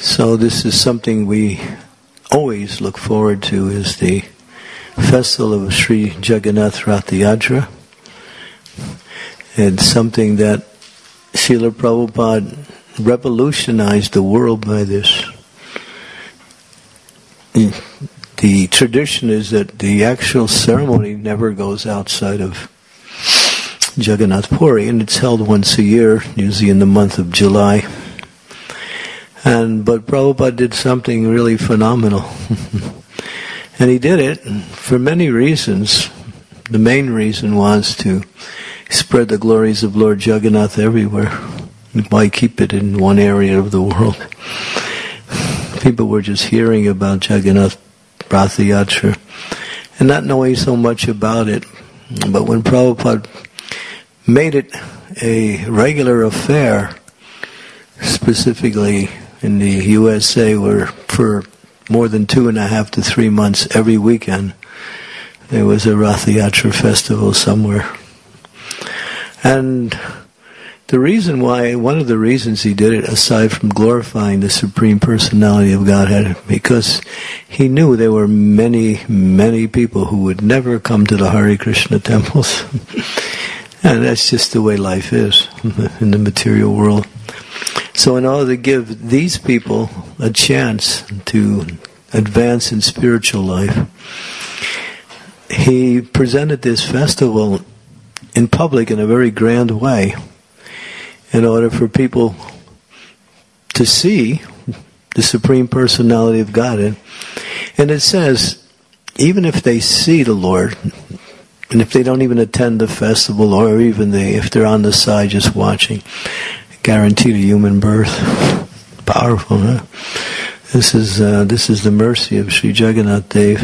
So this is something we always look forward to, is the festival of Sri Jagannath Rath Yatra. It's something that Srila Prabhupada revolutionized the world by this. The tradition is that the actual ceremony never goes outside of Jagannath Puri, and it's held once a year, usually in the month of July. But Prabhupada did something really phenomenal. And he did it for many reasons. The main reason was to spread the glories of Lord Jagannath everywhere. Why keep it in one area of the world? People were just hearing about Jagannath Rath Yatra and not knowing so much about it. But when Prabhupada made it a regular affair, specifically in the USA, where for more than 2.5 to 3 months every weekend there was a Rath Yatra festival somewhere. And the reason why, one of the reasons he did it, aside from glorifying the Supreme Personality of Godhead, because he knew there were many, many people who would never come to the Hare Krishna temples. And that's just the way life is in the material world. So in order to give these people a chance to advance in spiritual life, he presented this festival in public in a very grand way, in order for people to see the Supreme Personality of Godhead. And it says, even if they see the Lord, and if they don't even attend the festival, or even if they're on the side just watching, guaranteed a human birth. Powerful, huh? This is the mercy of Sri Jagannath Dev.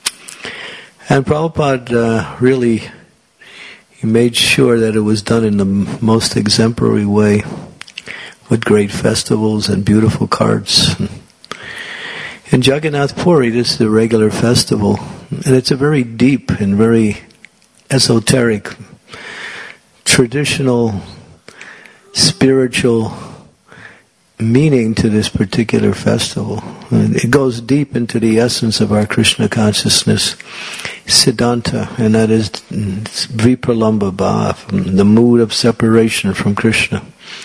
And Prabhupada really, he made sure that it was done in the most exemplary way, with great festivals and beautiful carts. In Jagannath Puri, this is a regular festival, and it's a very deep and very esoteric, traditional, spiritual meaning to this particular festival. And it goes deep into the essence of our Krishna consciousness, Siddhanta, and that is Vipralambha Bhav, the mood of separation from Krishna,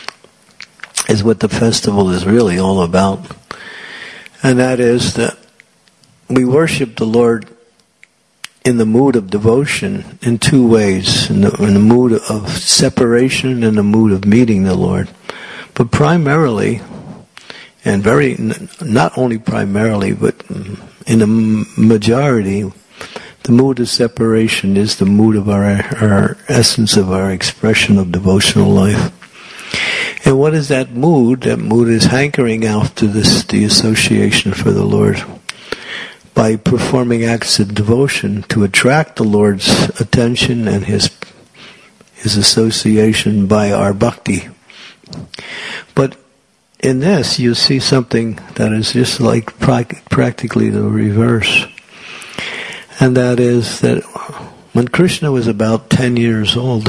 is what the festival is really all about. And that is that we worship the Lord in the mood of devotion in two ways, in the mood of separation and the mood of meeting the Lord. But primarily, and not only primarily, but in the majority, the mood of separation is the mood of our essence of our expression of devotional life. And what is that mood? That mood is hankering after the association for the Lord, by performing acts of devotion to attract the Lord's attention and His association by our bhakti. But in this, you see something that is just like practically the reverse. And that is that when Krishna was about 10 years old,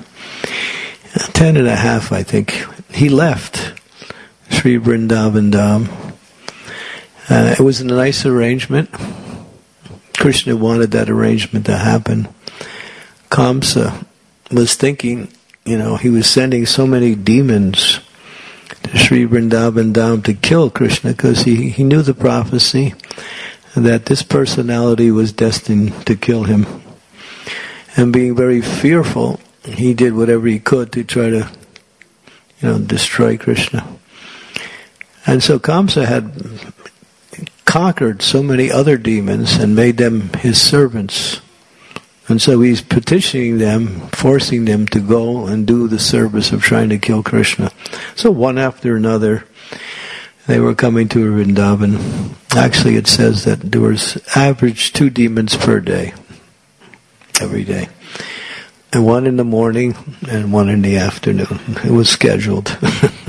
10 and a half, I think, he left Sri Vrindavan Dham. It was a nice arrangement. Krishna wanted that arrangement to happen. Kamsa was thinking, he was sending so many demons to Sri Vrindavan Dham to kill Krishna, because he knew the prophecy that this personality was destined to kill him. And being very fearful, he did whatever he could to try to, destroy Krishna. And so Kamsa had conquered so many other demons and made them his servants. And so he's petitioning them, forcing them to go and do the service of trying to kill Krishna. So one after another, they were coming to Vrindavan. Actually, it says that there was average 2 demons per day, every day. And one in the morning and one in the afternoon. It was scheduled.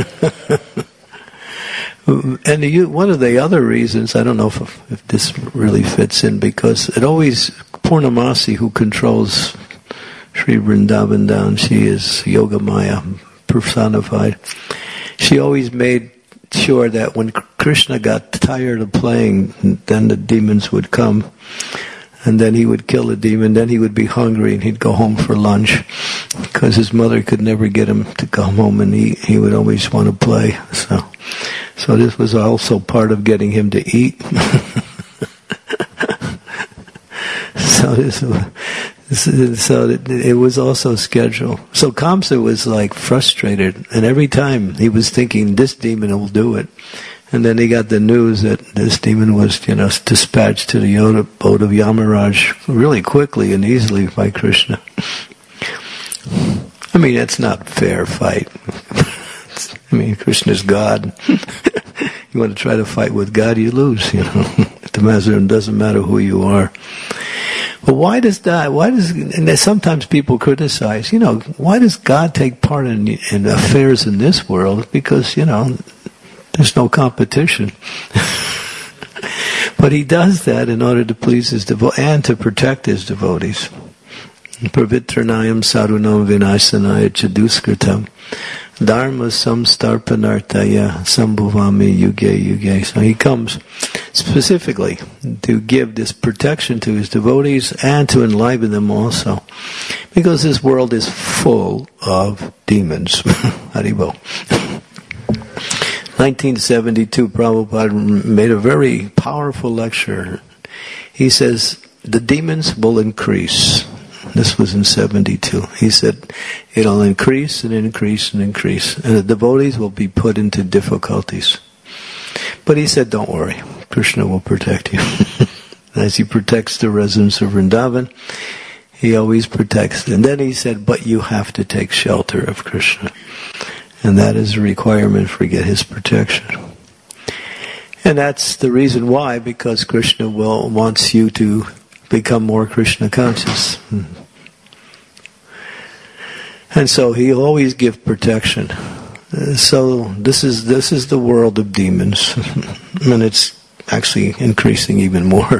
And one of the other reasons, I don't know if this really fits in, because it always, Purnamasi, who controls Sri Vrindavan Dham, she is Yogamaya personified. She always made sure that when Krishna got tired of playing, then the demons would come. And then he would kill the demon, then he would be hungry and he'd go home for lunch. Because his mother could never get him to come home and he would always want to play. So this was also part of getting him to eat. So it was also scheduled. So Kamsa was like frustrated, and every time he was thinking, this demon will do it. And then he got the news that this demon was, dispatched to the boat of Yamaraj really quickly and easily by Krishna. I mean, that's not a fair fight. I mean, Krishna's God. You want to try to fight with God, you lose, It doesn't matter who you are. But why does and sometimes people criticize, why does God take part in affairs in this world? Because, there's no competition. But he does that in order to please his devotees and to protect his devotees. Pravitranayam sarunam vinasanaya chaduskritam dharma samstarpanartaya sambhuvami yuge yuge. So he comes specifically to give this protection to his devotees and to enliven them also. Because this world is full of demons. Haribo. 1972, Prabhupada made a very powerful lecture. He says, the demons will increase. This was in 72. He said, it'll increase and increase and increase. And the devotees will be put into difficulties. But he said, don't worry. Krishna will protect you. As he protects the residents of Vrindavan, he always protects. And then he said, but you have to take shelter of Krishna. And that is a requirement for his protection. And that's the reason why, because Krishna wants you to become more Krishna conscious. And so he'll always give protection. So this is the world of demons. And it's actually increasing even more.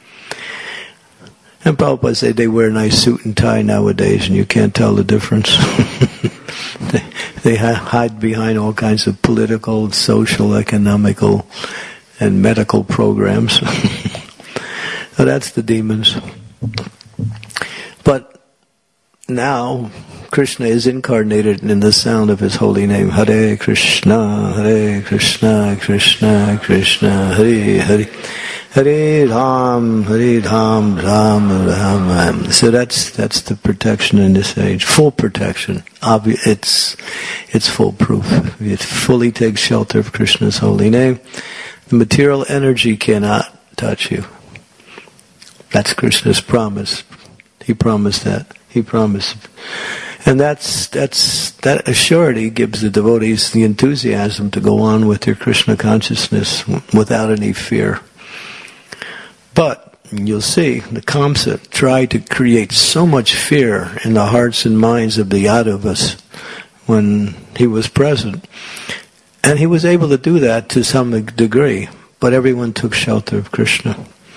And Prabhupada said they wear a nice suit and tie nowadays and you can't tell the difference. They hide behind all kinds of political, social, economical, and medical programs. So that's the demons. But now, Krishna is incarnated in the sound of his holy name. Hare Krishna, Krishna Krishna, Hare Hare. Hare Ram, Ram Ram. So that's the protection in this age. Full protection. It's foolproof. It fully takes shelter of Krishna's holy name. The material energy cannot touch you. That's Krishna's promise. He promised that. He promised. And that assurity gives the devotees the enthusiasm to go on with their Krishna consciousness without any fear. But you'll see, the Kamsa tried to create so much fear in the hearts and minds of the Yadavas when he was present. And he was able to do that to some degree, but everyone took shelter of Krishna.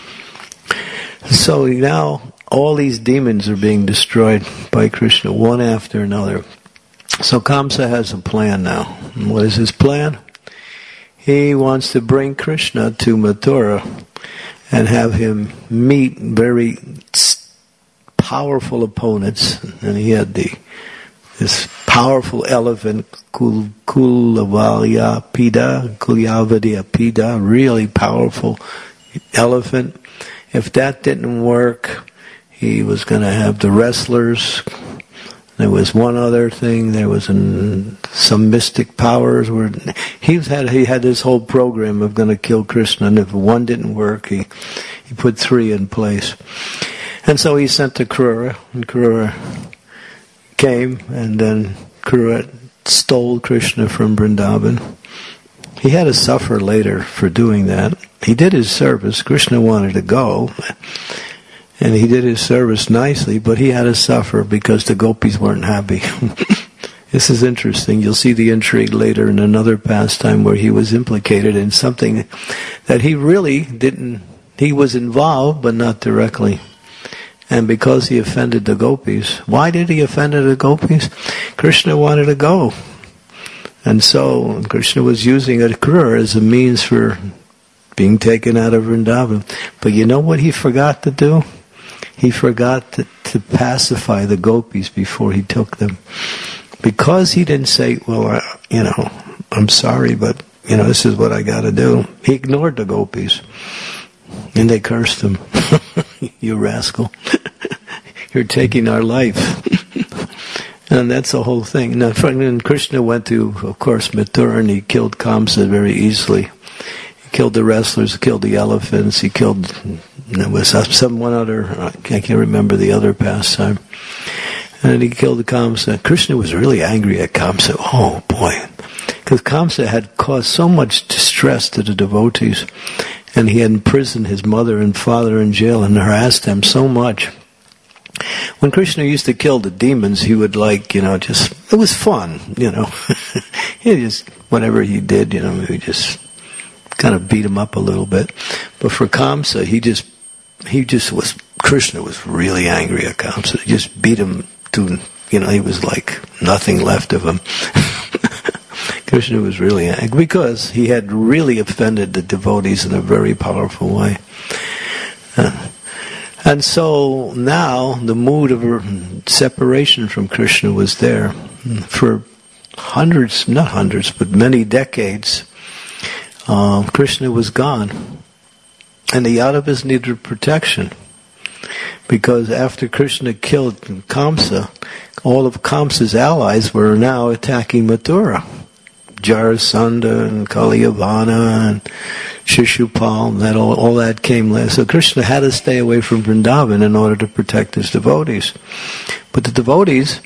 So now all these demons are being destroyed by Krishna, one after another. So Kamsa has a plan now. And what is his plan? He wants to bring Krishna to Mathura and have him meet very powerful opponents. And he had this powerful elephant, Kulyavadiyapida, really powerful elephant. If that didn't work, he was going to have the wrestlers. There was one other thing. There was some mystic powers. Where he had this whole program of going to kill Krishna, and if one didn't work, he put three in place. And so he sent to Krura, and Krura came, and then Krura stole Krishna from Vrindavan. He had to suffer later for doing that. He did his service. Krishna wanted to go, and he did his service nicely, but he had to suffer because the gopis weren't happy. This is interesting. You'll see the intrigue later in another pastime where he was implicated in something that he really didn't. He was involved, but not directly. And because he offended the gopis. Why did he offend the gopis? Krishna wanted to go. And so Krishna was using a Krura as a means for being taken out of Vrindavan. But you know what he forgot to do? He forgot to pacify the gopis before he took them. Because he didn't say, well, I'm sorry, but, this is what I got to do. He ignored the gopis. And they cursed him. You rascal. You're taking our life. And that's the whole thing. Now, and Krishna went to, of course, Mathura, and he killed Kamsa very easily. He killed the wrestlers, killed the elephants, he killed, there was one other, I can't remember the other pastime. And he killed the Kamsa. Krishna was really angry at Kamsa. Oh boy. Because Kamsa had caused so much distress to the devotees. And he had imprisoned his mother and father in jail and harassed them so much. When Krishna used to kill the demons, he would it was fun, He just, whatever he did, he just kind of beat him up a little bit. But for Kamsa, Krishna was really angry at Kamsa. He just beat him to, he was like nothing left of him. Krishna was really angry because he had really offended the devotees in a very powerful way. And so now the mood of separation from Krishna was there. For hundreds, not hundreds, but many decades, Krishna was gone. And the Yadavas needed protection. Because after Krishna killed Kamsa, all of Kamsa's allies were now attacking Mathura. Jarasandha and Kaliyavana and Shishupal, all that came last. So Krishna had to stay away from Vrindavan in order to protect his devotees. But the devotees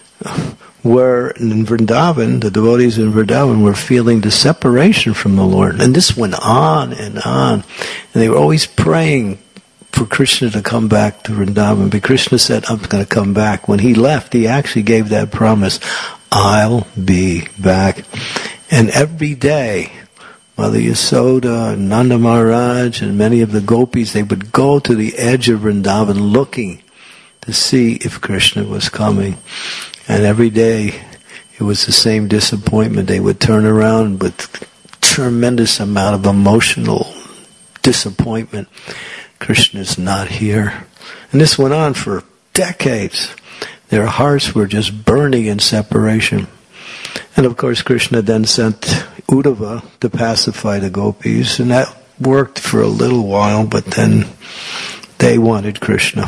were in Vrindavan, were feeling the separation from the Lord. And this went on and on. And they were always praying for Krishna to come back to Vrindavan. But Krishna said, I'm going to come back. When he left, he actually gave that promise, I'll be back. And every day, Mother Yasoda, and Nanda Maharaj, and many of the gopis, they would go to the edge of Vrindavan looking to see if Krishna was coming. And every day, it was the same disappointment. They would turn around with tremendous amount of emotional disappointment. Krishna's not here. And this went on for decades. Their hearts were just burning in separation. And of course Krishna then sent Uddhava to pacify the gopis, and that worked for a little while, but then they wanted Krishna.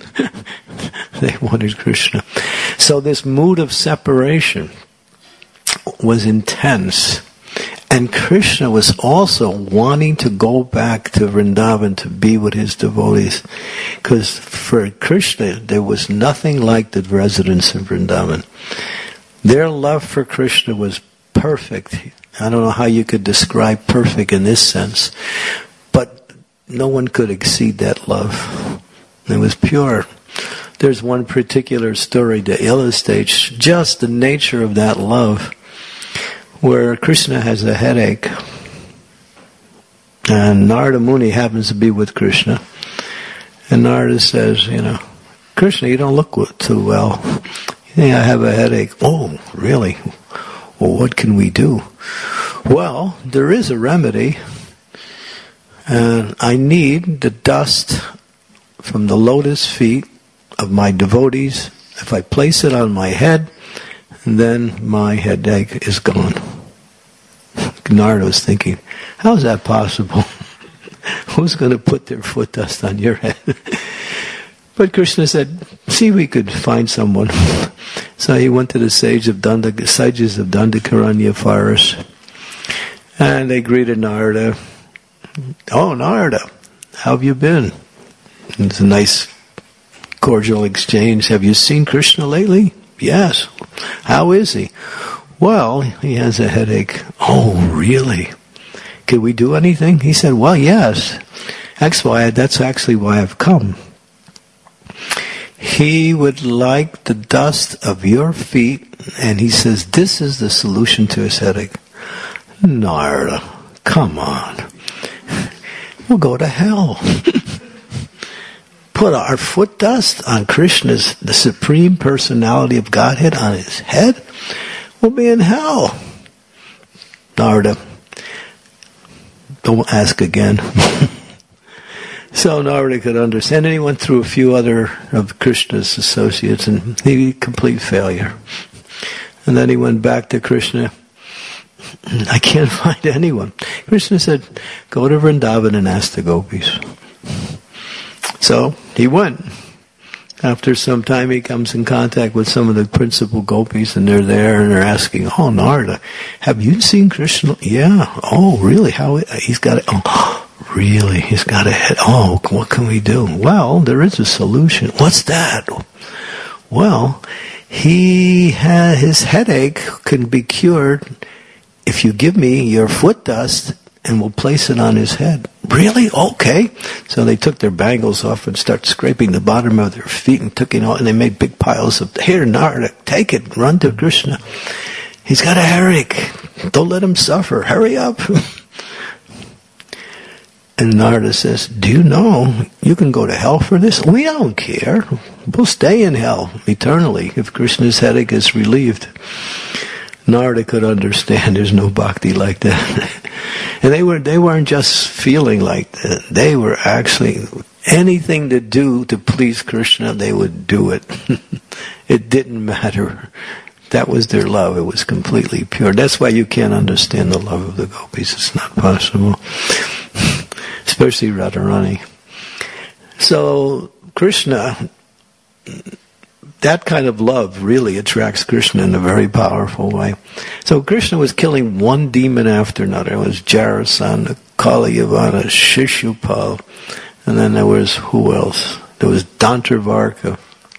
They wanted Krishna. So this mood of separation was intense. And Krishna was also wanting to go back to Vrindavan to be with his devotees. Because for Krishna, there was nothing like the residents of Vrindavan. Their love for Krishna was perfect. I don't know how you could describe perfect in this sense. But no one could exceed that love. It was pure. There's one particular story that illustrates just the nature of that love, where Krishna has a headache, and Narada Muni happens to be with Krishna, and Narada says, Krishna, you don't look too well. I have a headache. Oh, really? Well, what can we do? Well, there is a remedy, and I need the dust from the lotus feet of my devotees. If I place it on my head, then my headache is gone. Narada was thinking, how is that possible? Who's going to put their foot dust on your head? But Krishna said, see, we could find someone. So he went to the sages of Dandakaranya forest, and they greeted Narada. Oh, Narada, how have you been? And it's a nice, cordial exchange. Have you seen Krishna lately? Yes. How is he? Well, he has a headache. Oh, really? Can we do anything? He said, well, yes. That's actually why I've come. He would like the dust of your feet, and he says this is the solution to his headache. Narada, come on. We'll go to hell. Put our foot dust on Krishna's, the Supreme Personality of Godhead, on his head, we'll be in hell. Narada, don't ask again. So Narada could understand, and he went through a few other of Krishna's associates, and he complete failure. And then he went back to Krishna. I can't find anyone. Krishna said, go to Vrindavan and ask the gopis. So he went. After some time, he comes in contact with some of the principal gopis, and they're there, and they're asking, oh, Narada, have you seen Krishna? Yeah. Oh, really? How? He's got it. Oh, really? He's got a head. Oh, what can we do? Well, there is a solution. What's that? Well, his headache can be cured if you give me your foot dust and we'll place it on his head. Really? Okay. So they took their bangles off and started scraping the bottom of their feet and took it all, and they made big piles of, here, Narada, take it, run to Krishna. He's got a headache. Don't let him suffer. Hurry up. And Narada says, do you know you can go to hell for this? We don't care. We'll stay in hell eternally if Krishna's headache is relieved. Narada could understand there's no bhakti like that. And they weren't just feeling like that. They were actually, anything to do to please Krishna, they would do it. It didn't matter. That was their love. It was completely pure. That's why you can't understand the love of the gopis. It's not possible. Especially Radharani. So Krishna, that kind of love really attracts Krishna in a very powerful way. So Krishna was killing one demon after another. It was Jarasandha, Kalayavana, Shishupal, and then there was, who else? There was Dantravarka.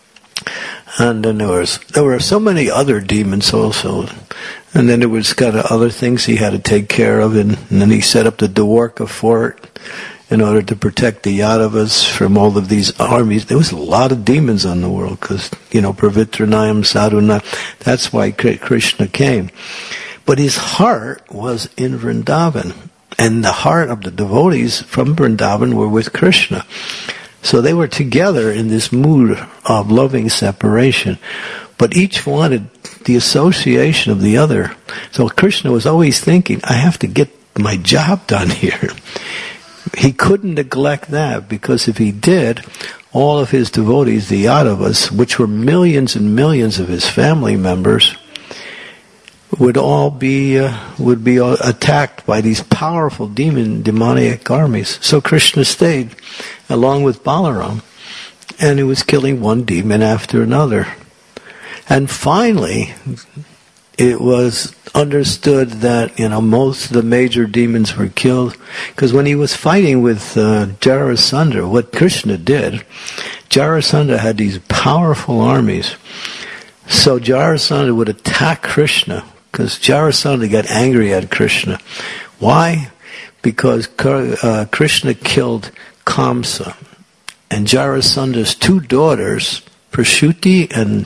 And then there were so many other demons also. And then there was kind of other things he had to take care of, and then he set up the Dwarka fort in order to protect the Yadavas from all of these armies. There was a lot of demons on the world because, Pravitranayam, Sadhuna, that's why Krishna came. But his heart was in Vrindavan, and the heart of the devotees from Vrindavan were with Krishna. So they were together in this mood of loving separation, but each wanted the association of the other. So Krishna was always thinking, I have to get my job done here. He couldn't neglect that, because if he did, all of his devotees, the Yadavas, which were millions and millions of his family members, would be attacked by these powerful demoniac armies. So Krishna stayed along with Balaram, and he was killing one demon after another. And finally, it was understood that, most of the major demons were killed, because when he was fighting with Jarasandha, what Krishna did, Jarasandha had these powerful armies. So Jarasandha would attack Krishna, because Jarasandha got angry at Krishna. Why? Because Krishna killed Kamsa, and Jarasandha's two daughters, Prasuti and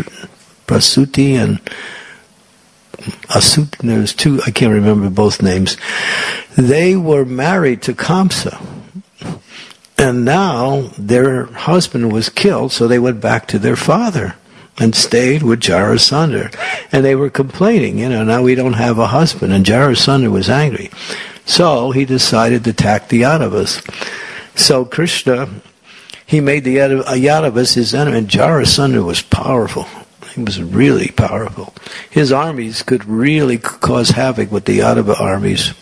Asuti, there's two, I can't remember both names. They were married to Kamsa. And now their husband was killed, so they went back to their father and stayed with Jarasandha. And they were complaining, now we don't have a husband. And Jarasandha was angry. So he decided to attack the Yadavas. So Krishna, he made the Yadavas his enemy, and Jarasandha was powerful. He was really powerful. His armies could really cause havoc with the Yadava armies.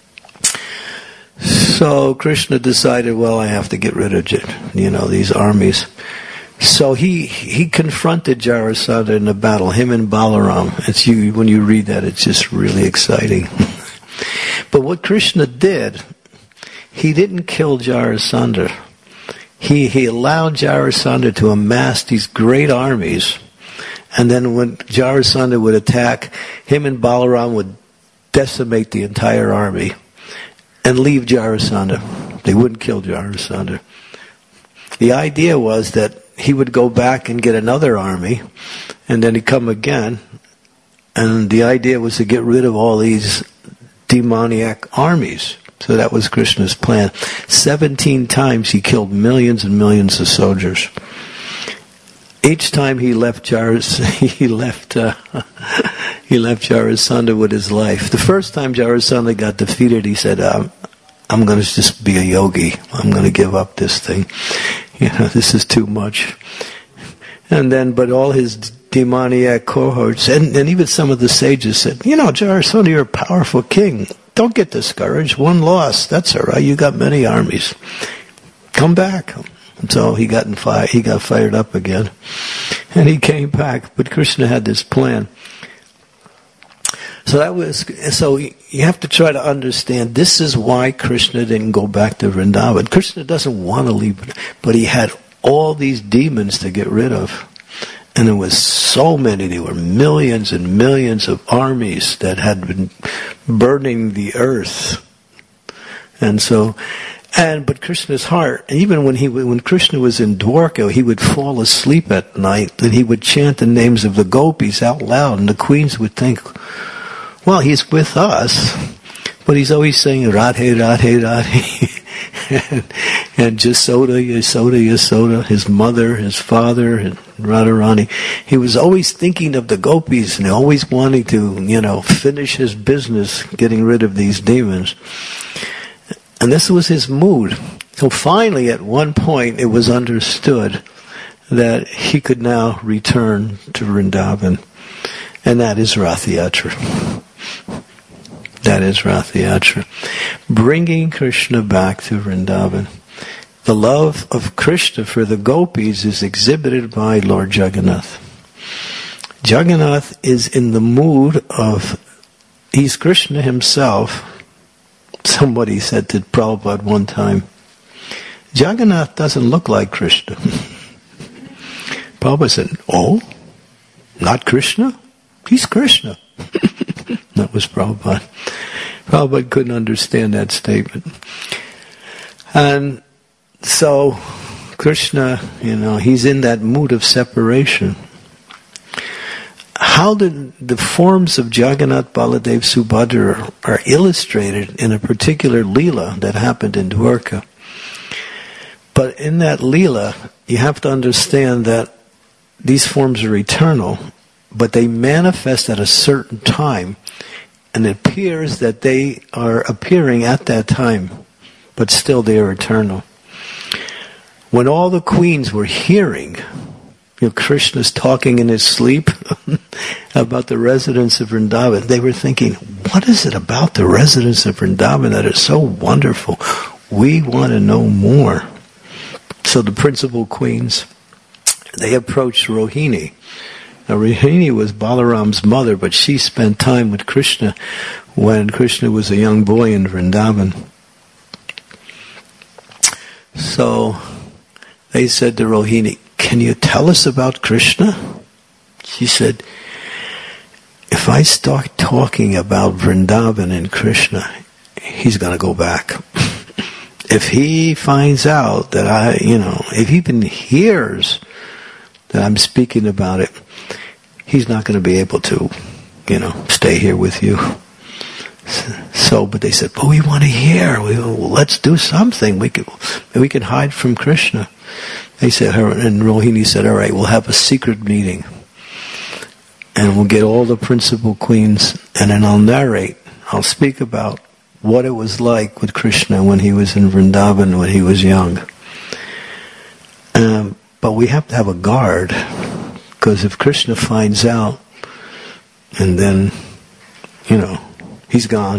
So Krishna decided, well, I have to get rid of these armies. So he confronted Jarasandha in a battle, him and Balaram. When you read that, it's just really exciting. But what Krishna did, he didn't kill Jarasandha. He allowed Jarasandha to amass these great armies. And then when Jarasandha would attack, him and Balaram would decimate the entire army and leave Jarasandha. They wouldn't kill Jarasandha. The idea was that he would go back and get another army, and then he'd come again. And the idea was to get rid of all these demoniac armies. So that was Krishna's plan. 17 times he killed millions and millions of soldiers. each time he left Jarasandha with his life. The first time Jarasandha got defeated, he said, I'm going to just be a yogi. I'm going to give up this thing. This is too much. And then, but all his demoniac cohorts, and even some of the sages said, Jarasandha, you're a powerful king. Don't get discouraged. One loss, that's all right. You got many armies. Come back. So he got fired up again. And he came back. But Krishna had this plan. So you have to try to understand, this is why Krishna didn't go back to Vrindavan. Krishna doesn't want to leave, but he had all these demons to get rid of. And there was so many, there were millions and millions of armies that had been burning the earth. But Krishna's heart, even when Krishna was in Dwarka, he would fall asleep at night and he would chant the names of the gopis out loud, and the queens would think, well, he's with us, but he's always saying Radhe, Radhe, Radhe. and Yasoda, Yasoda, Yasoda, his mother, his father, and Radharani. He was always thinking of the gopis and always wanting to, finish his business getting rid of these demons. And this was his mood. So finally, at one point, it was understood that he could now return to Vrindavan. And that is Rath Yatra. That is Rath Yatra. Bringing Krishna back to Vrindavan. The love of Krishna for the gopis is exhibited by Lord Jagannath. Jagannath is in the mood of, he's Krishna himself. Somebody said to Prabhupada one time, Jagannath doesn't look like Krishna. Prabhupada said, oh, not Krishna? He's Krishna. That was Prabhupada. Prabhupada couldn't understand that statement. And so, Krishna, he's in that mood of separation. How the forms of Jagannath, Baladev, Subhadra are illustrated in a particular Leela that happened in Dwarka. But in that Leela, you have to understand that these forms are eternal, but they manifest at a certain time, and it appears that they are appearing at that time, but still they are eternal. When all the queens were hearing, Krishna's talking in his sleep about the residents of Vrindavan, they were thinking, what is it about the residents of Vrindavan that is so wonderful? We want to know more. So the principal queens, they approached Rohini. Now Rohini was Balaram's mother, but she spent time with Krishna when Krishna was a young boy in Vrindavan. So they said to Rohini, can you tell us about Krishna? She said, if I start talking about Vrindavan and Krishna, he's going to go back. If he finds out that if he even hears that I'm speaking about it, he's not going to be able to, stay here with you. So, but they said, but we want to hear. Let's do something. We can hide from Krishna. They said, and Rohini said, all right, we'll have a secret meeting. And we'll get all the principal queens, and then I'll speak about what it was like with Krishna when he was in Vrindavan, when he was young. But we have to have a guard, because if Krishna finds out, and then, he's gone.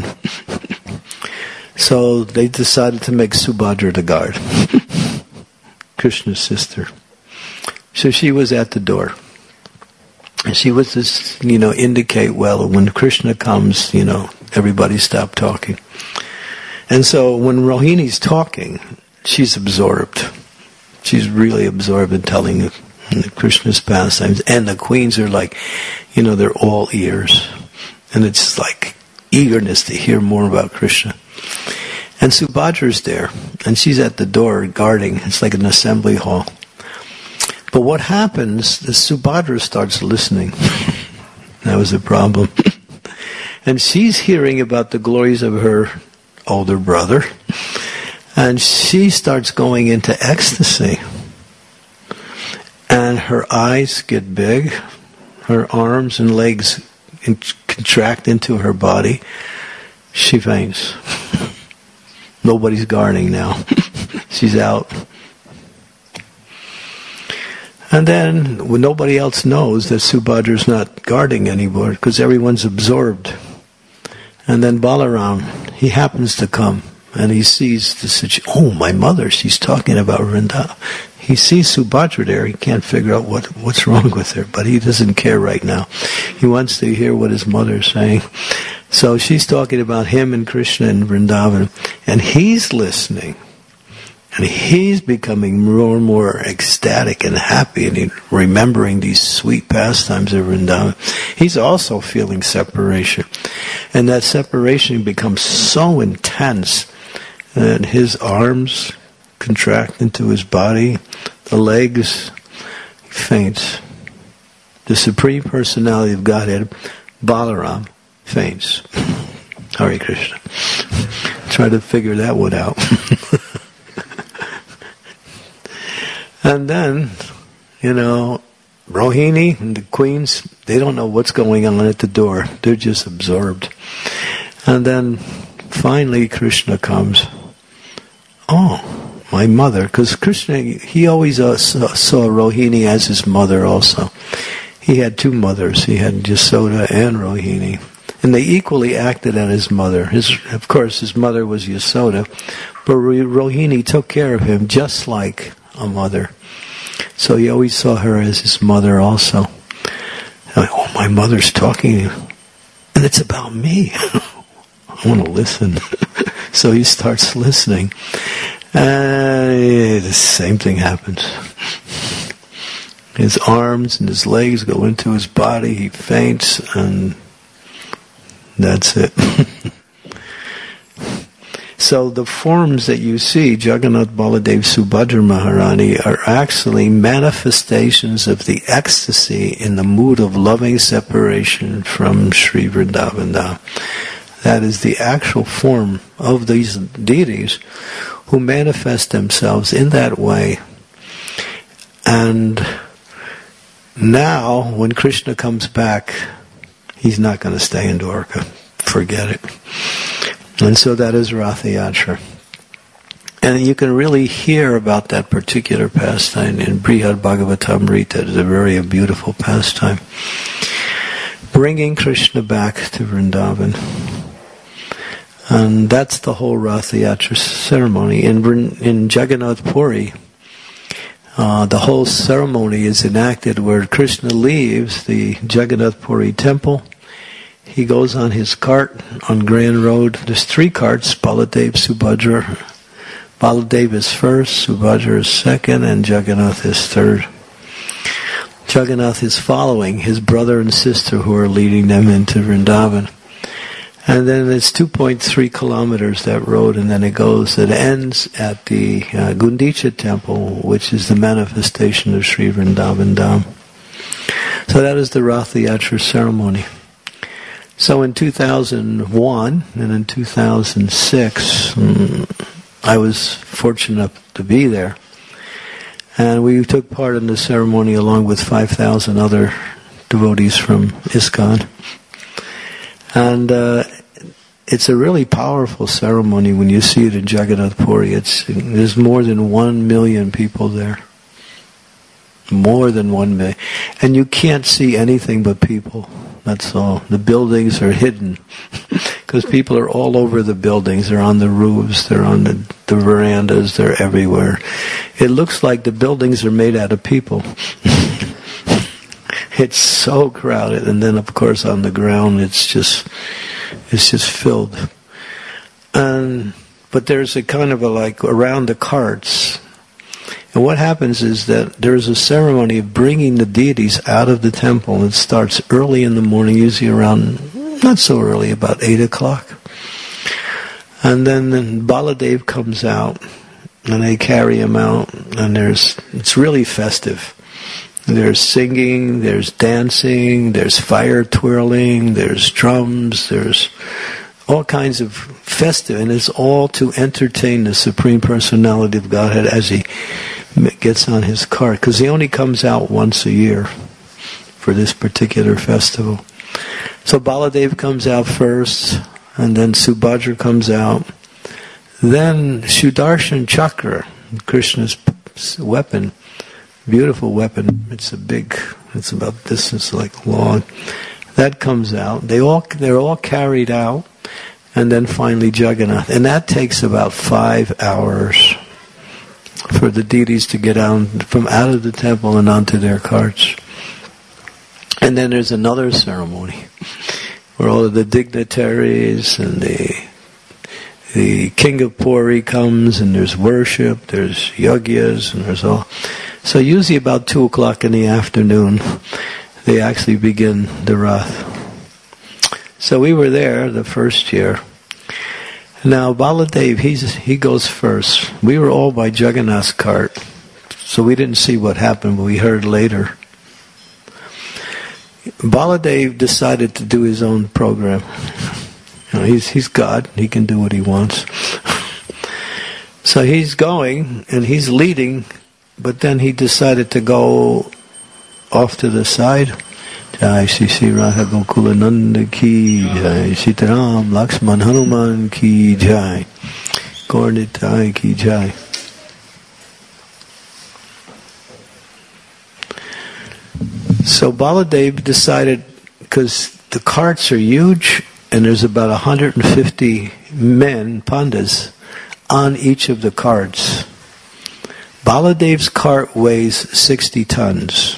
So they decided to make Subhadra the guard. Krishna's sister. So she was at the door. And she was just, indicate, well, when Krishna comes, everybody stop talking. And so when Rohini's talking, she's absorbed. She's really absorbed in telling Krishna's pastimes. And the queens are like, they're all ears. And it's like eagerness to hear more about Krishna. And Subhadra's there, and she's at the door guarding. It's like an assembly hall. But what happens is Subhadra starts listening. That was a problem. And she's hearing about the glories of her older brother. And she starts going into ecstasy. and her eyes get big, her arms and legs contract into her body. She faints. Nobody's guarding now. She's out. And then, when nobody else knows that Subhadra's not guarding anymore, because everyone's absorbed. And then Balaram, he happens to come, and he sees the situation. Oh, my mother, she's talking about Vrindavan. He sees Subhadra there. He can't figure out what's wrong with her, but he doesn't care right now. He wants to hear what his mother's saying. So she's talking about him and Krishna and Vrindavan, and he's listening. And he's becoming more and more ecstatic and happy, and remembering these sweet pastimes of Vrindavan. He's also feeling separation. And that separation becomes so intense that his arms contract into his body, the legs, he faints. The Supreme Personality of Godhead, Balaram, faints. Hare Krishna. Try to figure that one out. And then, Rohini and the queens, they don't know what's going on at the door. They're just absorbed. And then, finally, Krishna comes. Oh, my mother. Because Krishna, he always saw Rohini as his mother also. He had two mothers. He had Yasoda and Rohini. And they equally acted as his mother. Of course, his mother was Yasoda. But Rohini took care of him just like a mother. So he always saw her as his mother also. Oh, my mother's talking, and it's about me. I want to listen. So he starts listening. And the same thing happens. His arms and his legs go into his body, he faints, and that's it. So the forms that you see, Jagannath, Baladev, Subhadra, Maharani, are actually manifestations of the ecstasy in the mood of loving separation from Sri Vrindavan Dham. That is the actual form of these deities who manifest themselves in that way. And now, when Krishna comes back, he's not going to stay in Dwarka. Forget it. And so that is Ratha Yatra. And you can really hear about that particular pastime in Brihad Bhagavatamrita. It is a very beautiful pastime. Bringing Krishna back to Vrindavan. And that's the whole Ratha Yatra ceremony. In Jagannath Puri, the whole ceremony is enacted where Krishna leaves the Jagannath Puri temple. He goes on his cart on Grand Road. There's 3 carts, Baladev, Subhadra. Baladev is first, Subhadra is second, and Jagannath is third. Jagannath is following his brother and sister who are leading them into Vrindavan. And then it's 2.3 kilometers, that road, and then it ends at the Gundicha temple, which is the manifestation of Sri Vrindavan Dham. So that is the Ratha Yatra ceremony. So in 2001 and in 2006, I was fortunate enough to be there. And we took part in the ceremony along with 5,000 other devotees from ISKCON. And it's a really powerful ceremony when you see it in Jagannath Puri. There's more than 1 million people there. More than 1 million. And you can't see anything but people. That's all. The buildings are hidden because people are all over the buildings. They're on the roofs, they're on the verandas, they're everywhere. It looks like the buildings are made out of people. It's so crowded, and then of course on the ground it's just filled. But there's a kind of around the carts. And what happens is that there's a ceremony of bringing the deities out of the temple. It starts early in the morning, usually around, not so early, about 8 o'clock. And then Baladev comes out, and they carry him out, and it's really festive. There's singing, there's dancing, there's fire twirling, there's drums, there's all kinds of festive, and it's all to entertain the Supreme Personality of Godhead as he gets on his cart, because he only comes out once a year for this particular festival. So Baladev comes out first, and then Subhadra comes out. Then Sudarshan Chakra, Krishna's weapon, beautiful weapon. It's about this like long. That comes out. They're all carried out, and then finally Jagannath. And that takes about 5 hours for the deities to get out of the temple and onto their carts. And then there's another ceremony where all of the dignitaries and the king of Puri comes, and there's worship, there's yagyas, and there's all. So usually about 2 o'clock in the afternoon, they actually begin the Rath. So we were there the first year. Now Baladev, he goes first. We were all by Jagannath's cart, so we didn't see what happened, but we heard later. Baladev decided to do his own program. You know, he's God. He can do what he wants. So he's going, and he's leading, but then he decided to go off to the side. Jai Shri Radha Gokula Nanda ki Jai, Sitaram Lakshman Hanuman ki Jai, Gaura ki Jai. So Baladev decided, because the carts are huge, and there's about 150 men, pandas, on each of the carts. Baladev's cart weighs 60 tons.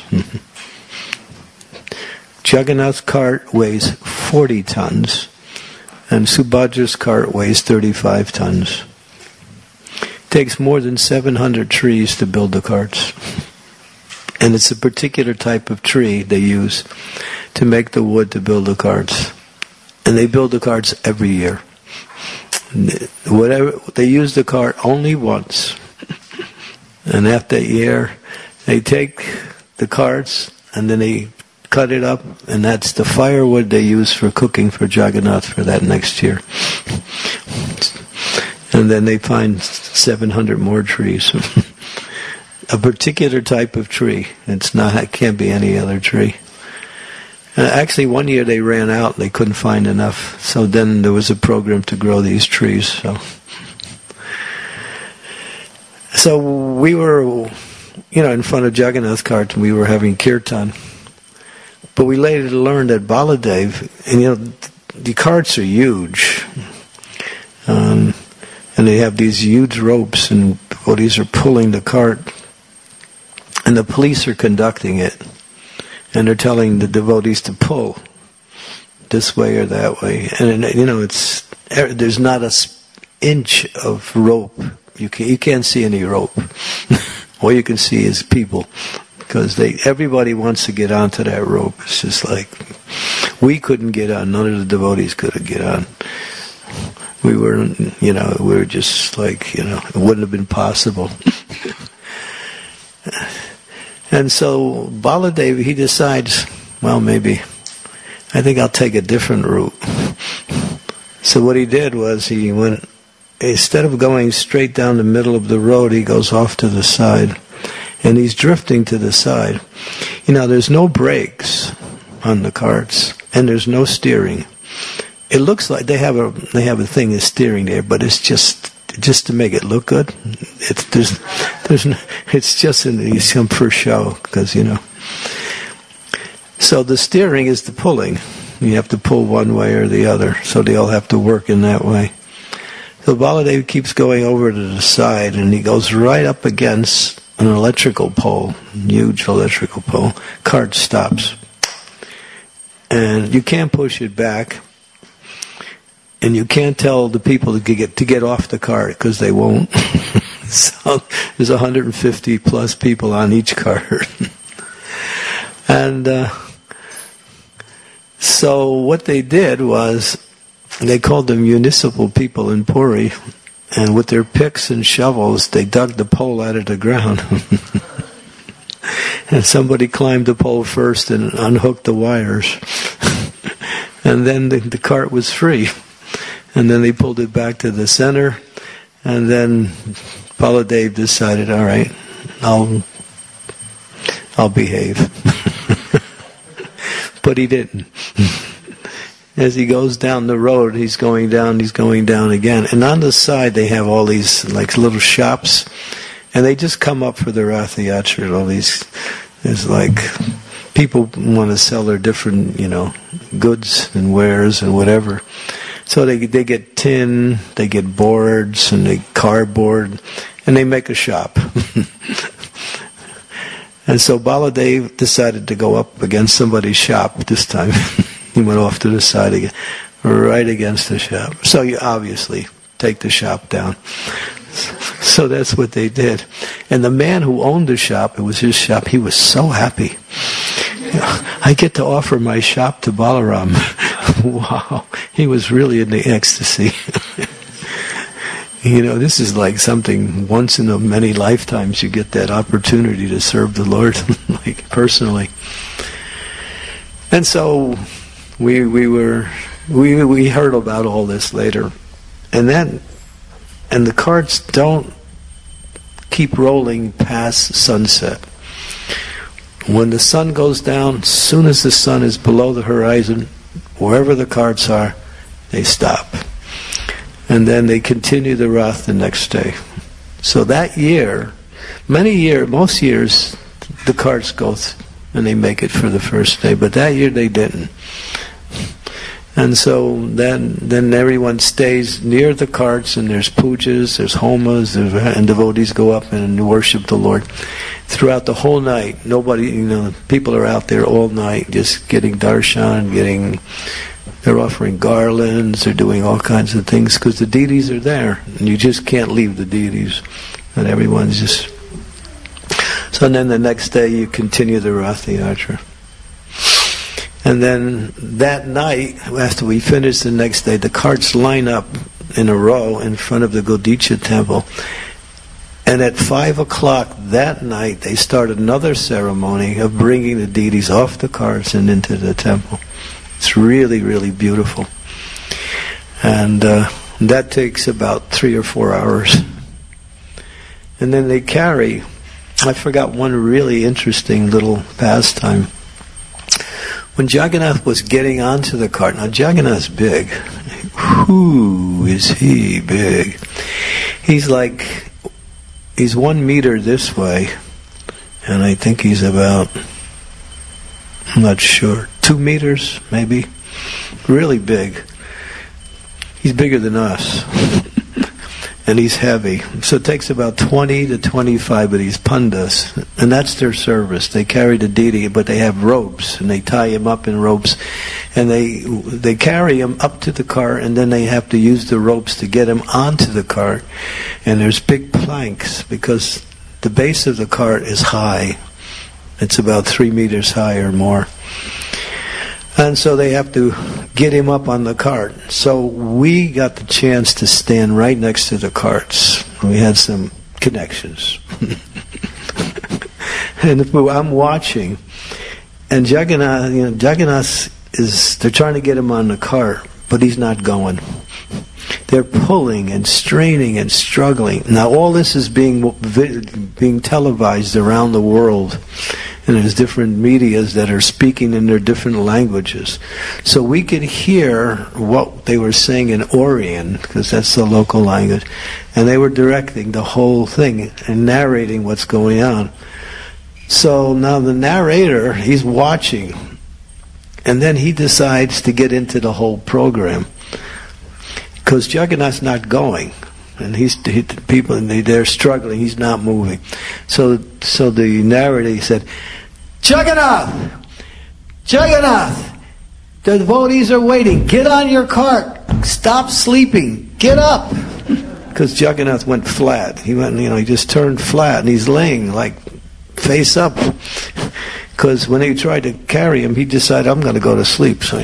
Jagannath's cart weighs 40 tons, and Subhadra's cart weighs 35 tons. It takes more than 700 trees to build the carts. And it's a particular type of tree they use to make the wood to build the carts. And they build the carts every year. Whatever, they use the cart only once. And after a year, they take the carts and then they cut it up, and that's the firewood they use for cooking for Jagannath for that next year. And then they find 700 more trees. A particular type of tree. It can't be any other tree. Actually, one year they ran out, they couldn't find enough. So then there was a program to grow these trees. So we were, in front of Jagannath's cart, and we were having kirtan. But we later learned that Baladev, and the carts are huge. And they have these huge ropes, and devotees are pulling the cart. And the police are conducting it. And they're telling the devotees to pull this way or that way. And there's not an inch of rope. You can't see any rope. All you can see is people. Because everybody wants to get onto that rope. It's just like, we couldn't get on. None of the devotees could get on. We were just like, it wouldn't have been possible. And so Baladev, he decides, well, maybe, I think I'll take a different route. So what he did was he went, instead of going straight down the middle of the road, he goes off to the side. And he's drifting to the side. There's no brakes on the carts, and there's no steering. It looks like they have a thing of steering there, but it's just to make it look good. It's just some for show, because So the steering is the pulling. You have to pull one way or the other, so they all have to work in that way. So Baladev keeps going over to the side, and he goes right up against an electrical pole, huge electrical pole. Cart stops. And you can't push it back. And you can't tell the people to get off the cart, because they won't. So there's 150 plus people on each cart. And so what they did was, they called them municipal people in Puri, and with their picks and shovels, they dug the pole out of the ground. And somebody climbed the pole first and unhooked the wires. And then the cart was free. And then they pulled it back to the center. And then Baladev decided, all right, I'll behave. But he didn't. As he goes down the road, he's going down again. And on the side, they have all these like little shops, and they just come up for the Ratha Yatra. All these, there's like people want to sell their different, goods and wares and whatever. So they get tin, they get boards, and they cardboard, and they make a shop. And so Baladev decided to go up against somebody's shop this time. He went off to the side again, right against the shop. So you obviously take the shop down. So that's what they did. And the man who owned the shop, it was his shop, he was so happy. I get to offer my shop to Balaram. Wow. He was really in the ecstasy. This is like something, once in a many lifetimes you get that opportunity to serve the Lord, like personally. And so we heard about all this later. And the carts don't keep rolling past sunset. When the sun goes down, as soon as the sun is below the horizon, wherever the carts are, they stop. And then they continue the Rath the next day. So that year, most years, the carts go and they make it for the first day. But that year they didn't. And so then everyone stays near the carts, and there's pujas, there's homas, and devotees go up and worship the Lord throughout the whole night. Nobody, people are out there all night just getting darshan, they're offering garlands, they're doing all kinds of things because the deities are there, and you just can't leave the deities, and everyone's just. So then the next day you continue the Ratha Yatra. And then that night, after we finish the next day, the carts line up in a row in front of the Godicha temple. And at 5 o'clock that night, they start another ceremony of bringing the deities off the carts and into the temple. It's really, really beautiful. And that takes about 3 or 4 hours. And then they carry, I forgot one really interesting little pastime. When Jagannath was getting onto the cart, now Jagannath's big. Whoo, is he big? He's 1 meter this way, and I think he's about, I'm not sure, 2 meters maybe. Really big. He's bigger than us. And he's heavy. So it takes about 20 to 25 of these pandas, and that's their service. They carry the deity, but they have ropes, and they tie him up in ropes, and they carry him up to the cart, and then they have to use the ropes to get him onto the cart. And there's big planks, because the base of the cart is high. It's about 3 meters high or more. And so they have to get him up on the cart. So we got the chance to stand right next to the carts. We had some connections. And I'm watching. And Jagannath they're trying to get him on the cart, but he's not going. They're pulling and straining and struggling. Now all this is being televised around the world. And there's different medias that are speaking in their different languages. So we could hear what they were saying in Orion, because that's the local language. And they were directing the whole thing and narrating what's going on. So now the narrator, he's watching. And then he decides to get into the whole program. Because Jagannath's not going. And they're struggling, he's not moving. So the narrator, he said, Jagannath! The devotees are waiting. Get on your cart. Stop sleeping. Get up. Because Jagannath went flat. He just turned flat, and he's laying like face up. Because when they tried to carry him, he decided, I'm going to go to sleep. So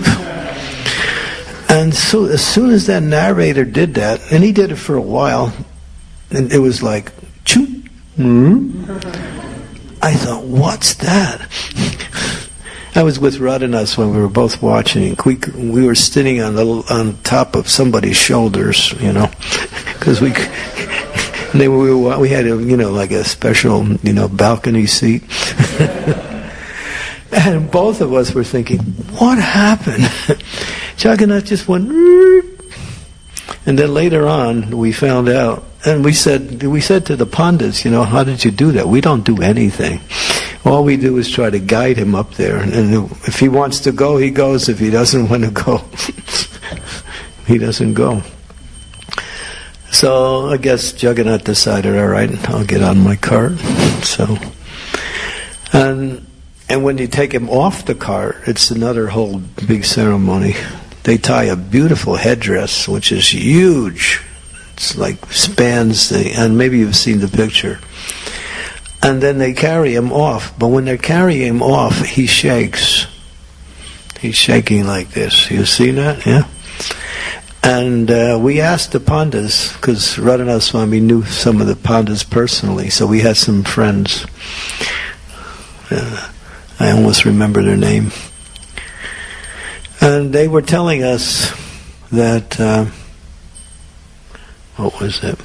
and so as soon as that narrator did that, and he did it for a while, and it was like, choo. I thought, what's that? I was with Radhanath when we were both watching. We were sitting on top of somebody's shoulders, because And then we had like a special balcony seat. And both of us were thinking, what happened? Jagannath just went, and then later on we found out, and we said to the Pandits, how did you do that? We don't do anything. All we do is try to guide him up there, and if he wants to go, he goes. If he doesn't want to go, he doesn't go. So I guess Jagannath decided, all right, I'll get on my cart. So, and when you take him off the cart, it's another whole big ceremony. They tie a beautiful headdress, which is huge. It's like spans and maybe you've seen the picture. And then they carry him off. But when they're carrying him off, he shakes. He's shaking like this. You seen that? Yeah? And we asked the Pandits, because Radhanath Swami knew some of the Pandits personally, so we had some friends. I almost remember their name. And they were telling us that, what was it?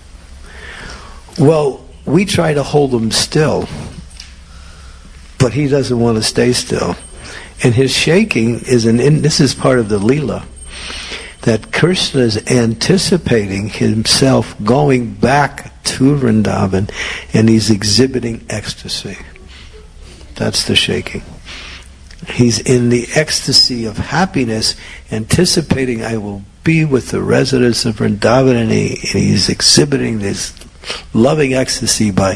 Well, we try to hold him still, but he doesn't want to stay still. And his shaking is this is part of the Leela, that Krishna is anticipating himself going back to Vrindavan, and he's exhibiting ecstasy. That's the shaking. He's in the ecstasy of happiness, anticipating I will be with the residents of Vrindavan, and he's exhibiting this loving ecstasy by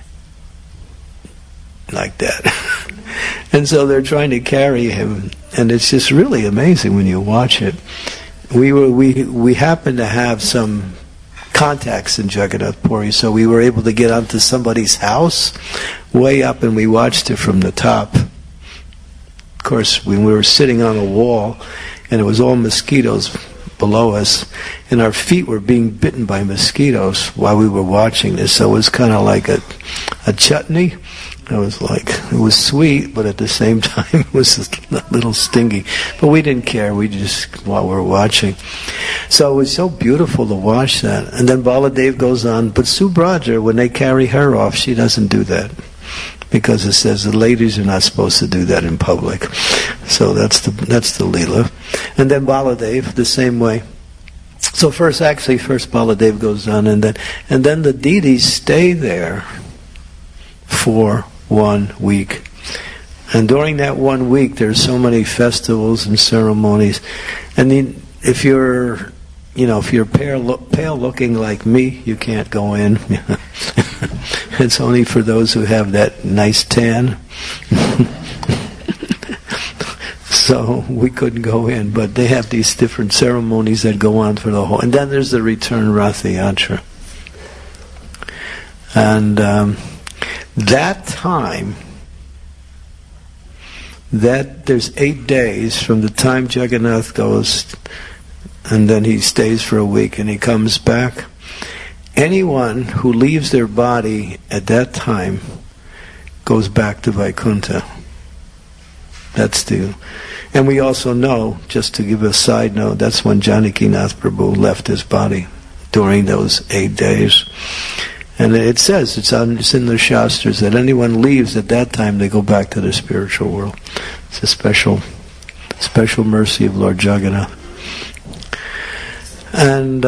like that. And so they're trying to carry him, and it's just really amazing when you watch it. We happened to have some contacts in Jagannath Puri, so we were able to get onto somebody's house way up, and we watched it from the top. Of course, when we were sitting on a wall, and it was all mosquitoes below us, and our feet were being bitten by mosquitoes while we were watching this, so it was kind of like a chutney. It was sweet, but at the same time it was a little stingy. But we didn't care, while we were watching. So it was so beautiful to watch that. And then Baladev goes on, but Subhadra, when they carry her off, she doesn't do that. Because it says the ladies are not supposed to do that in public. So that's the Leela. And then Baladev, the same way. So first Baladev goes on, and then the deities stay there for 1 week. And during that 1 week, there's so many festivals and ceremonies. And if you're pale looking like me, you can't go in. It's only for those who have that nice tan. So we couldn't go in, but they have these different ceremonies that go on for the whole. And then there's the return Ratha Yatra. And that time, that there's 8 days from the time Jagannath goes, and then he stays for a week and he comes back. Anyone who leaves their body at that time goes back to Vaikuntha. And we also know, just to give a side note, that's when Janakinath Prabhu left his body during those 8 days. And it says, it's in the Shastras, that anyone leaves at that time, they go back to the spiritual world. It's a special mercy of Lord Jagannath. And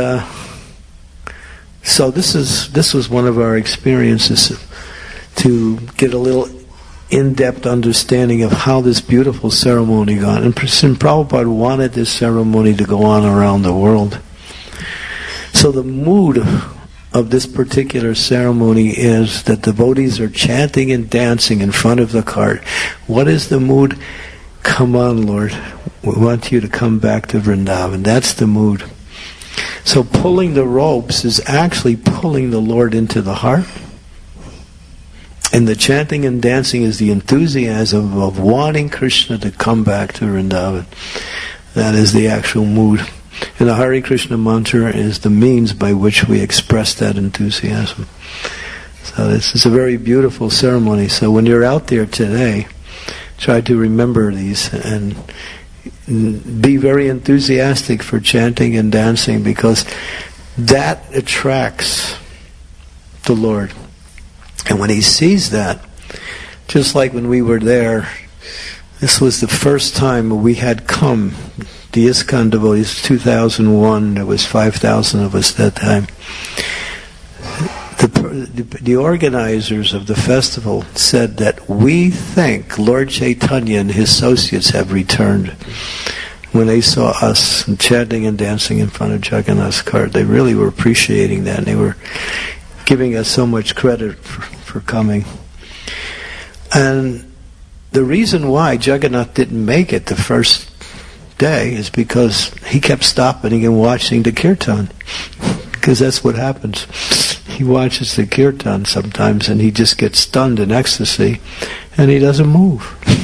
so this was one of our experiences to get a little in-depth understanding of how this beautiful ceremony gone. And Prabhupada wanted this ceremony to go on around the world. So the mood of this particular ceremony is that devotees are chanting and dancing in front of the cart. What is the mood? Come on, Lord. We want you to come back to Vrindavan. That's the mood. So pulling the ropes is actually pulling the Lord into the heart. And the chanting and dancing is the enthusiasm of wanting Krishna to come back to Vrindavan. That is the actual mood. And the Hare Krishna mantra is the means by which we express that enthusiasm. So this is a very beautiful ceremony. So when you're out there today, try to remember these and be very enthusiastic for chanting and dancing, because that attracts the Lord. And when he sees that, just like when we were there, this was the first time we had come, the ISKCON devotees, 2001, there was 5,000 of us that time. The organizers of the festival said that we think Lord Chaitanya and his associates have returned. When they saw us chanting and dancing in front of Jagannath's cart, they really were appreciating that, and they were giving us so much credit for coming. And the reason why Jagannath didn't make it the first day is because he kept stopping and watching the kirtan, because that's what happens. He watches the kirtan sometimes and he just gets stunned in ecstasy and he doesn't move.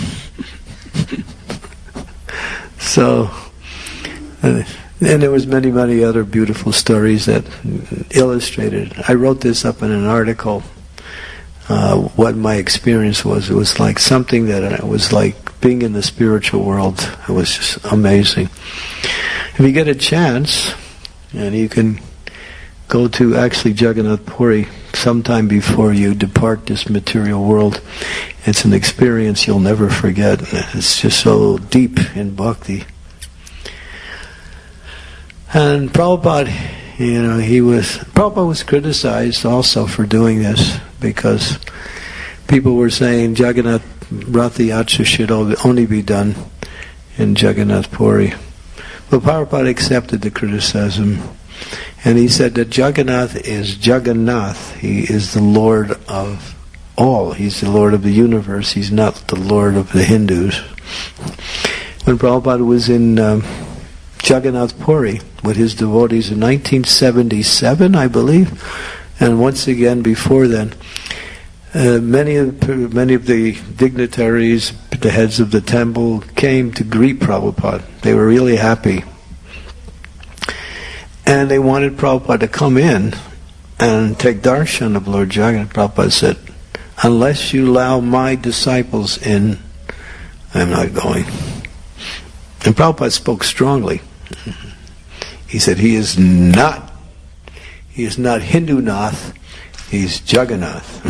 So, and there was many, many other beautiful stories that illustrated. I wrote this up in an article, what my experience was. It was like something that it was like being in the spiritual world. It was just amazing. If you get a chance, and you can go to actually Jagannath Puri sometime before you depart this material world. It's an experience you'll never forget. It's just so deep in bhakti. And Prabhupada, Prabhupada was criticized also for doing this, because people were saying Jagannath Rath Yatra should only be done in Jagannath Puri. But Prabhupada accepted the criticism. And he said that Jagannath is Jagannath. He is the Lord of all. He's the Lord of the universe. He's not the Lord of the Hindus. When Prabhupada was in Jagannath Puri with his devotees in 1977, I believe, and once again before then, many of the dignitaries, the heads of the temple, came to greet Prabhupada. They were really happy. And they wanted Prabhupada to come in and take darshan of Lord Jagannath. Prabhupada said, unless you allow my disciples in, I'm not going. And Prabhupada spoke strongly. He said, he is not Hindu Nath, he's Jagannath.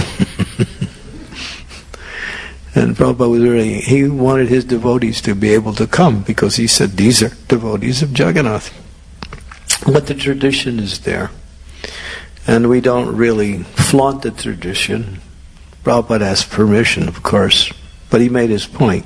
And Prabhupada was he wanted his devotees to be able to come, because he said, these are devotees of Jagannath. But the tradition is there. And we don't really flaunt the tradition. Prabhupada asked permission, of course, but he made his point.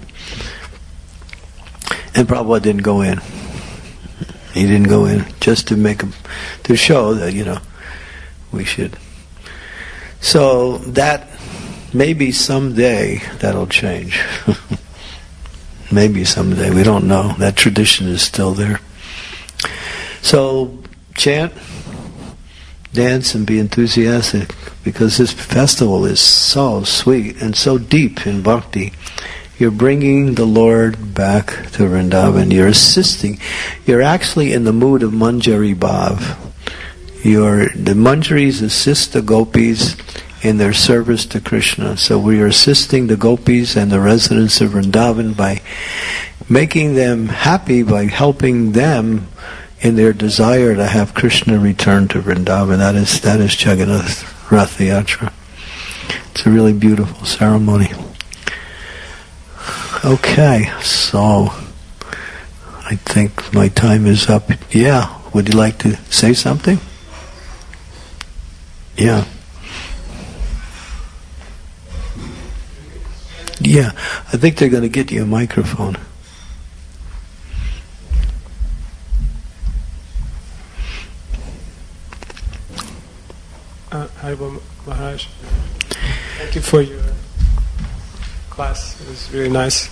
And Prabhupada didn't go in. He didn't go in just to show that, we should. So that, maybe someday that'll change. Maybe someday, we don't know. That tradition is still there. So, chant, dance, and be enthusiastic, because this festival is so sweet and so deep in bhakti. You're bringing the Lord back to Vrindavan. You're assisting. You're actually in the mood of Manjari Bhav. The Manjaris assist the gopis in their service to Krishna. So we are assisting the gopis and the residents of Vrindavan by making them happy, by helping them in their desire to have Krishna return to Vrindavan. That is Jagannath Rath Yatra. It's a really beautiful ceremony. Okay, so I think my time is up. Yeah, would you like to say something? Yeah. Yeah, I think they're going to get you a microphone. Haribol Maharaj, thank you for your class. It was really nice.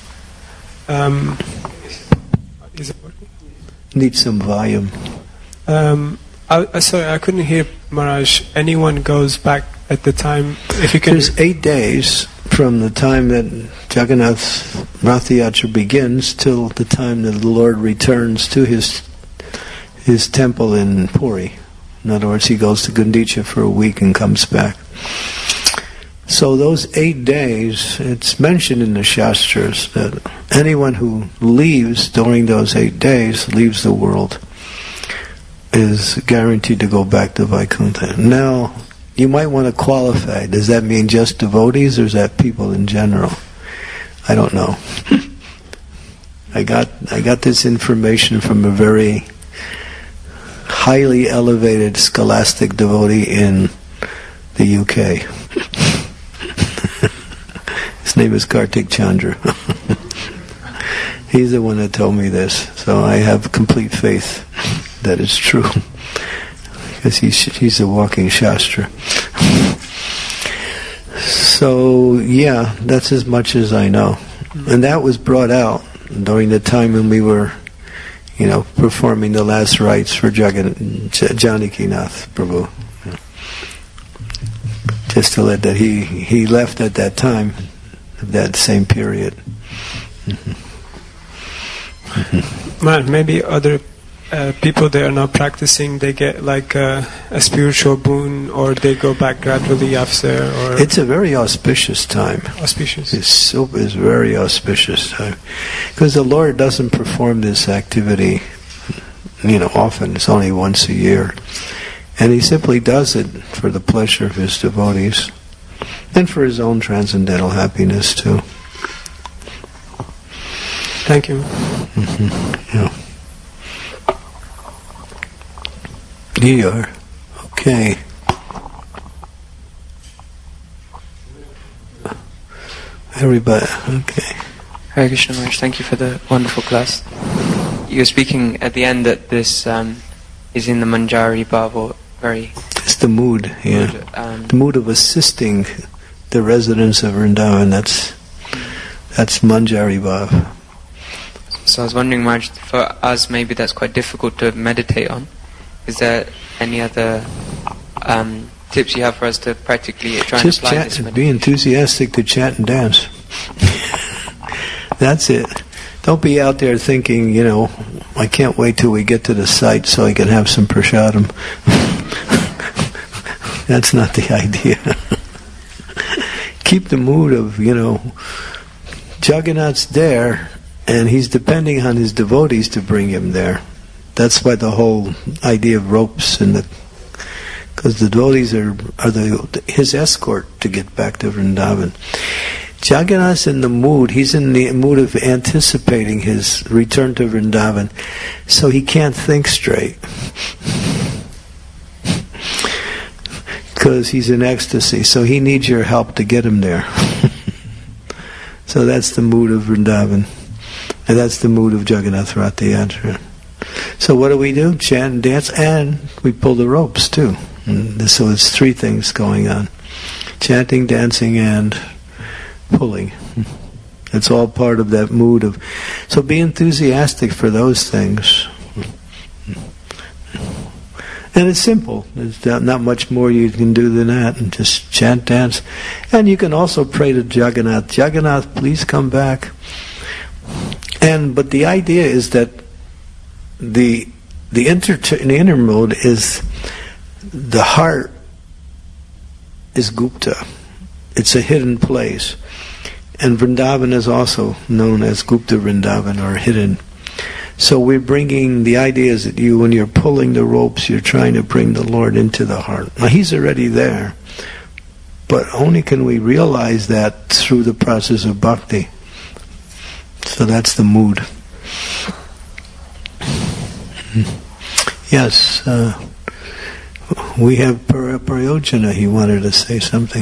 Is it working? Need some volume. Sorry, I couldn't hear Maharaj. Anyone goes back at the time, if you can... There's 8 days from the time that Jagannath Rath Yatra begins till the time that the Lord returns to his temple in Puri. In other words, he goes to Gundicha for a week and comes back. So those 8 days, it's mentioned in the Shastras that anyone who leaves during those 8 days, leaves the world, is guaranteed to go back to Vaikuntha. Now, you might want to qualify. Does that mean just devotees, or is that people in general? I don't know. I got this information from a very highly elevated scholastic devotee in the UK. His name is Kartik Chandra. He's the one that told me this, so I have complete faith that it's true, because he's a walking Shastra. So yeah, that's as much as I know, and that was brought out during the time when we were, performing the last rites for Janakinath Prabhu. Just to let that he left at that time, that same period. Man, maybe other people that are not practicing, they get like a spiritual boon, or they go back gradually after. Or it's a very auspicious time. Auspicious. It's very auspicious time, because the Lord doesn't perform this activity, often. It's only once a year, and He simply does it for the pleasure of His devotees, and for His own transcendental happiness too. Thank you. Yeah. Here you are. Okay. Everybody, okay. Hare Krishna Maharaj, thank you for the wonderful class. You were speaking at the end that this is in the Manjari Bhav, or very... It's the mood, yeah. The mood of assisting the residents of Vrindavan, that's Manjari Bhav. So I was wondering, Maharaj, for us maybe that's quite difficult to meditate on. Is there any other tips you have for us to practically try and apply this? Just be enthusiastic to chant and dance. That's it. Don't be out there thinking, I can't wait till we get to the site so I can have some prasadam. That's not the idea. Keep the mood of, Jagannath's there, and he's depending on his devotees to bring him there. That's why the whole idea of ropes because the devotees are his escort to get back to Vrindavan. Jagannath's in the mood. He's in the mood of anticipating his return to Vrindavan, so he can't think straight because he's in ecstasy. So he needs your help to get him there. So that's the mood of Vrindavan. And that's the mood of Jagannath Rath Yatra. So what do? Chant and dance, and we pull the ropes too. And so it's three things going on. Chanting, dancing, and pulling. It's all part of that mood of... So be enthusiastic for those things. And it's simple. There's not much more you can do than that. And just chant, dance. And you can also pray to Jagannath. Jagannath, please come back. But the idea is that the inner mode is the heart is Gupta. It's a hidden place. And Vrindavan is also known as Gupta Vrindavan, or hidden. So we're bringing, the idea is that when you're pulling the ropes, you're trying to bring the Lord into the heart. Now He's already there, but only can we realize that through the process of bhakti. So that's the mood. Yes, we have Prayojana. He wanted to say something.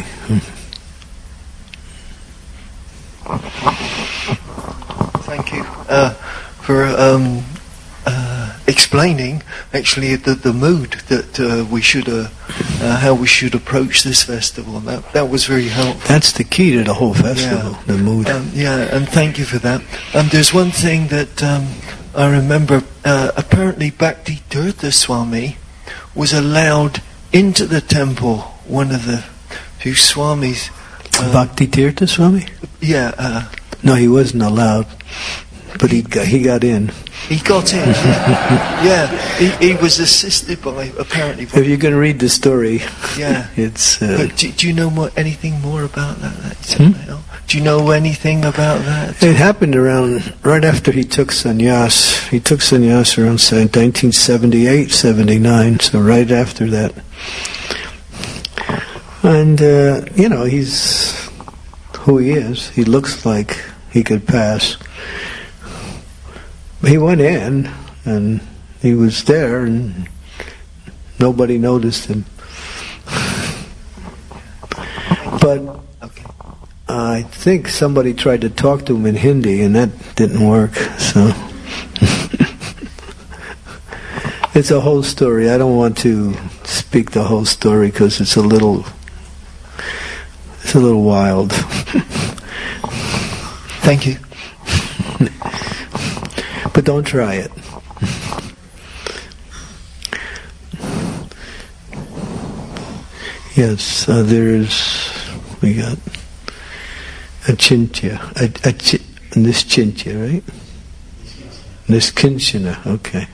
Thank you for explaining actually the mood that we should how we should approach this festival. And that was very helpful. That's the key to the whole festival, the mood. And thank you for that. There's one thing that I remember. Apparently, Bhakti Tirtha Swami was allowed into the temple. One of the few Swamis. Bhakti Tirtha Swami? Yeah. No, he wasn't allowed, but he got in. He got in. Yeah, he was assisted by, apparently. If you can read the story, yeah, it's. But do you know anything more about that? Do you know anything about that? It happened right after he took sannyas. He took sannyas around 1978, 79. So right after that. And, he's who he is. He looks like he could pass. He went in, and he was there, and nobody noticed him. But I think somebody tried to talk to him in Hindi, and that didn't work. So it's a whole story. I don't want to speak the whole story because it's a little wild. Thank you. But don't try it. Yes, we got Achintya, Nischintya, right? Niskinchana, okay.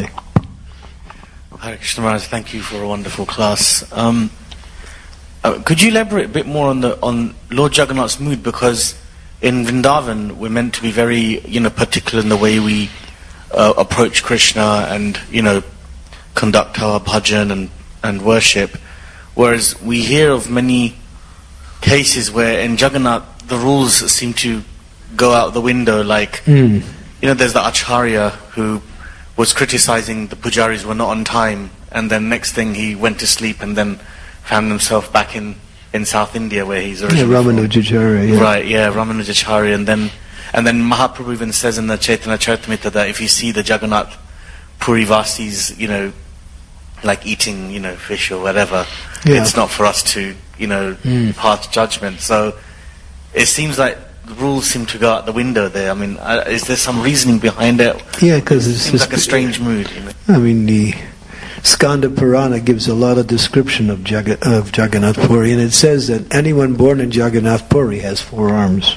Hare Krishna Maharaj, thank you for a wonderful class. Could you elaborate a bit more on Lord Jagannath's mood? Because in Vrindavan we're meant to be very, particular in the way we approach Krishna and, conduct our bhajan and worship. Whereas we hear of many cases where in Jagannath the rules seem to go out the window, like, there's the Acharya who was criticizing the pujaris were not on time, and then next thing he went to sleep and then found himself back in South India where he's originally Ramanujacharya. Yeah. Right, Ramanujacharya. And then Mahaprabhu even says in the Chaitanya Charitamrita that if you see the Jagannath Puri Vasis, like eating, fish or whatever, it's not for us to, pass judgment. So it seems like the rules seem to go out the window there. I mean, is there some reasoning behind it? Yeah, because it seems like a strange mood. I mean, the Skanda Purana gives a lot of description of Jagannath Puri, and it says that anyone born in Jagannath Puri has 4 arms.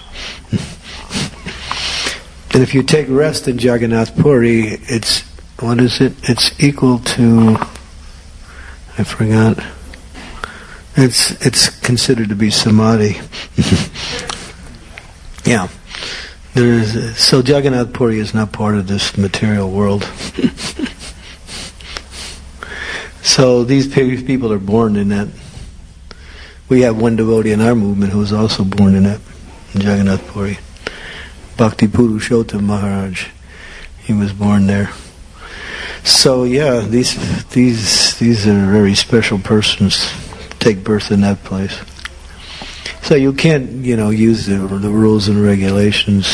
And if you take rest in Jagannath Puri, it's equal to, I forgot. It's considered to be samadhi. Yeah. So Jagannath Puri is not part of this material world. So these people are born in that. We have one devotee in our movement who was also born in that, in Jagannath Puri. Bhakti Purushottam Maharaj. He was born there. So yeah, these are very special persons take birth in that place. So you can't, use the rules and regulations,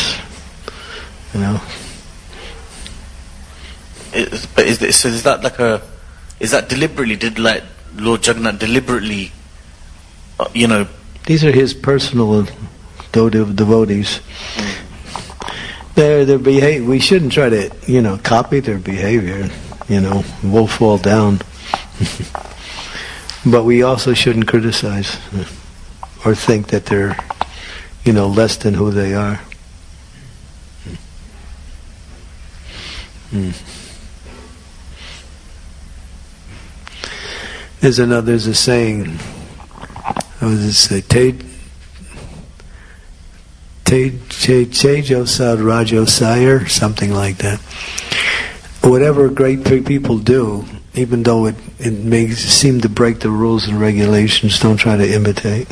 But is that deliberately? Did Lord Jagannath deliberately, These are his personal devotees. Their behavior. We shouldn't try to, copy their behavior. We'll fall down. But we also shouldn't criticize or think that they're, less than who they are. There's a saying. How does it say? Tejo Sad Rajo Sire, something like that. Whatever great people do, even though it may seem to break the rules and regulations, don't try to imitate.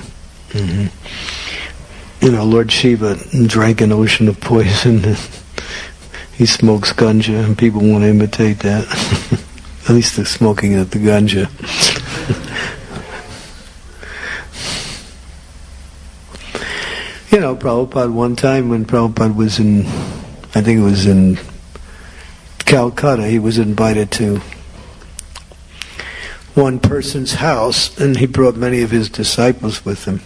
Lord Shiva drank an ocean of poison. He smokes ganja, and people want to imitate that. At least the smoking of the ganja. Prabhupada, one time when Prabhupada was in Calcutta, he was invited to one person's house, and he brought many of his disciples with him.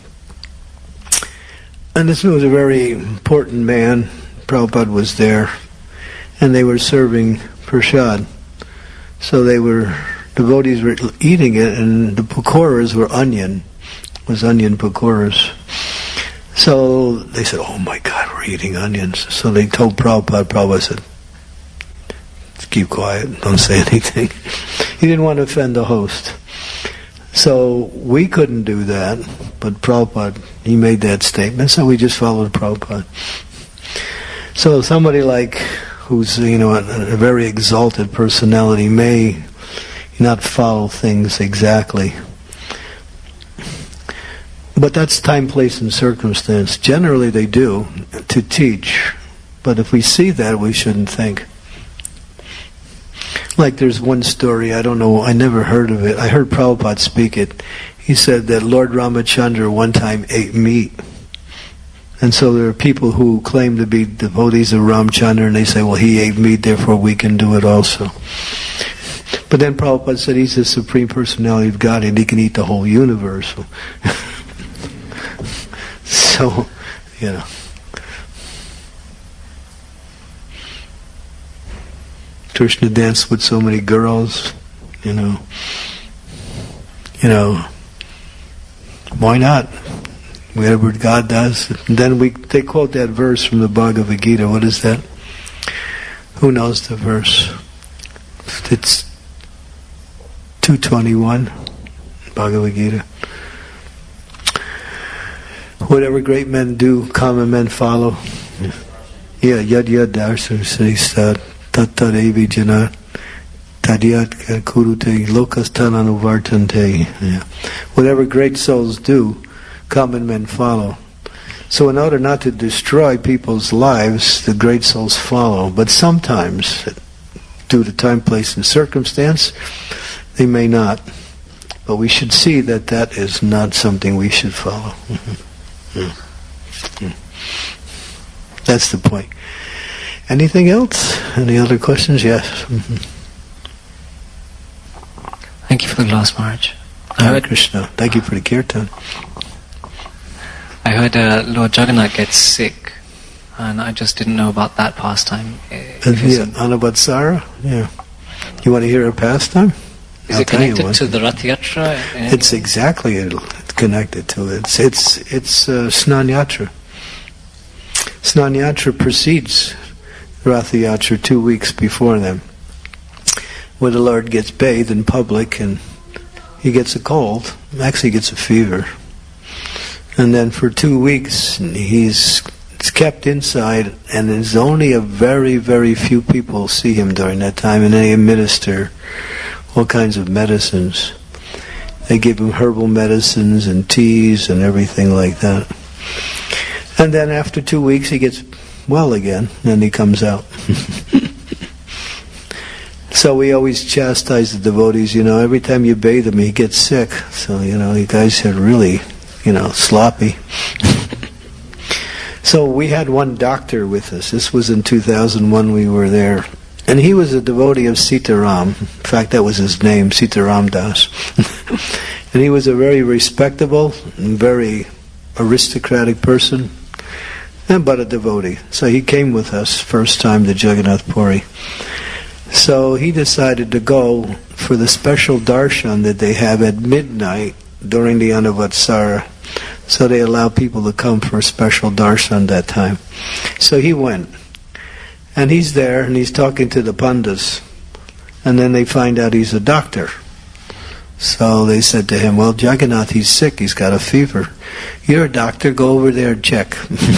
And this was a very important man. Prabhupada was there, and they were serving prasad. So devotees were eating it, and the pakoras were onion pakoras. So they said, "Oh my God, we're eating onions." So they told Prabhupada. Prabhupada said, "Keep quiet, don't say anything." He didn't want to offend the host. So we couldn't do that, but Prabhupada, he made that statement, so we just followed Prabhupada. So somebody who's a very exalted personality may not follow things exactly. But that's time, place, and circumstance. Generally they do, to teach. But if we see that, we shouldn't think. Like there's one story, I don't know, I never heard of it. I heard Prabhupada speak it. He said that Lord Ramachandra one time ate meat. And so there are people who claim to be devotees of Ramchandra, and they say, well, he ate meat, therefore we can do it also. But then Prabhupada said he's the Supreme Personality of God, and he can eat the whole universe. So, you know. Krishna danced with so many girls, you know. Why not? Whatever God does. And then they quote that verse from the Bhagavad Gita. What is that? Who knows the verse? It's 221, Bhagavad Gita. Whatever great men do, common men follow. Yeah, yad darshan srista tattadevi jana tadyat kurute lokastan anuvartante. Yeah. Whatever great souls do, common men follow. So in order not to destroy people's lives, the great souls follow. But sometimes, due to time, place, and circumstance, they may not. But we should see that that is not something we should follow. That's the point. Anything else? Any other questions? Yes. Thank you for the class, Maharaj. Hare Krishna. Thank you for the kirtan. I heard Lord Jagannath gets sick, and I just didn't know about that pastime. Anavatsara? Yeah. You want to hear a pastime? Is it connected to the Rath Yatra? It's exactly connected to it. It's Snan Yatra. Snan Yatra precedes Rath Yatra 2 weeks before them, where the Lord gets bathed in public and he gets a cold, actually gets a fever. And then for 2 weeks he's kept inside, and there's only a very, very few people see him during that time, and they administer all kinds of medicines. They give him herbal medicines and teas and everything like that. And then after 2 weeks he gets well again, and he comes out. So we always chastise the devotees, every time you bathe him he gets sick. So, you guys are really, sloppy. So we had one doctor with us. This was in 2001 we were there. And he was a devotee of Sitaram. In fact, that was his name, Sitaram Das. And he was a very respectable and very aristocratic person, but a devotee. So he came with us first time to Jagannath Puri. So he decided to go for the special darshan that they have at midnight during the Anavatsara. So they allow people to come for a special darshan that time. So he went. And he's there, and he's talking to the pandas. And then they find out he's a doctor. So they said to him, well, Jagannath, he's sick, he's got a fever. You're a doctor, go over there and check.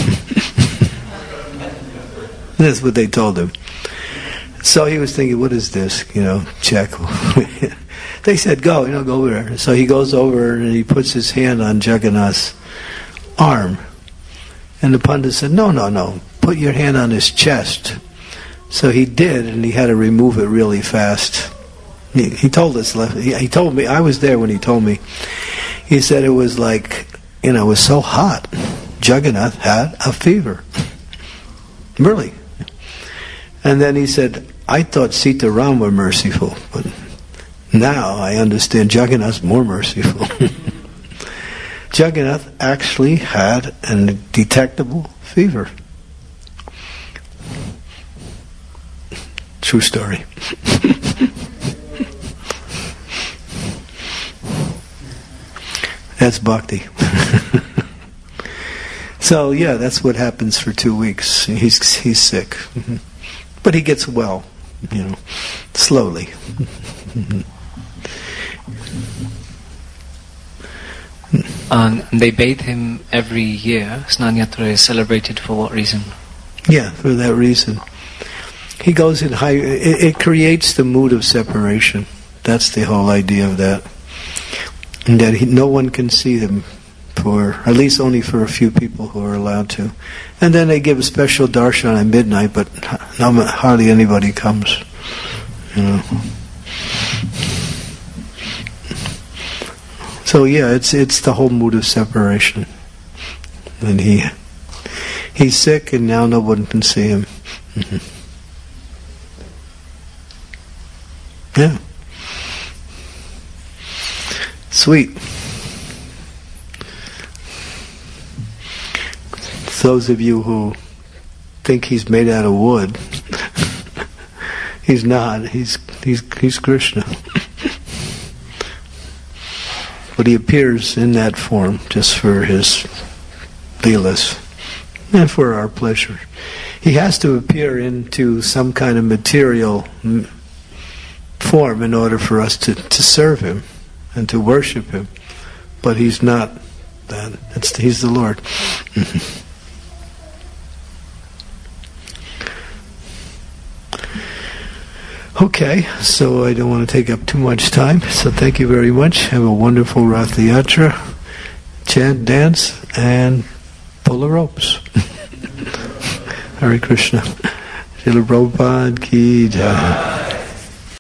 That's what they told him. So he was thinking, what is this? Check. They said, go over there. So he goes over and he puts his hand on Jagannath's arm. And the pandit said, no, put your hand on his chest. So he did, and he had to remove it really fast. He told us, he told me, I was there when he told me. He said it was like, it was so hot. Jagannath had a fever. Really. And then he said, I thought Sitaram were merciful, but now I understand Jagannath's more merciful. Jagannath actually had a detectable fever. True story. That's bhakti. So yeah, that's what happens for 2 weeks. He's sick, but he gets well, slowly. And they bathe him every year. Snan Yatra is celebrated for what reason? Yeah, for that reason. He goes in high. It creates the mood of separation. That's the whole idea of that. And that no one can see him at least only for a few people who are allowed to. And then they give a special darshan at midnight, but hardly anybody comes. So yeah, it's the whole mood of separation. And he's sick, and now no one can see him. Yeah. Sweet. Those of you who think he's made out of wood, he's not. He's Krishna. But he appears in that form just for his leelas and for our pleasure. He has to appear into some kind of material form in order for us to serve him and to worship him. But he's not that. He's the Lord. Okay, so I don't want to take up too much time. So thank you very much. Have a wonderful Rath Yatra. Chant, dance, and pull the ropes. Hare Krishna. Srila Prabhupada ki jai.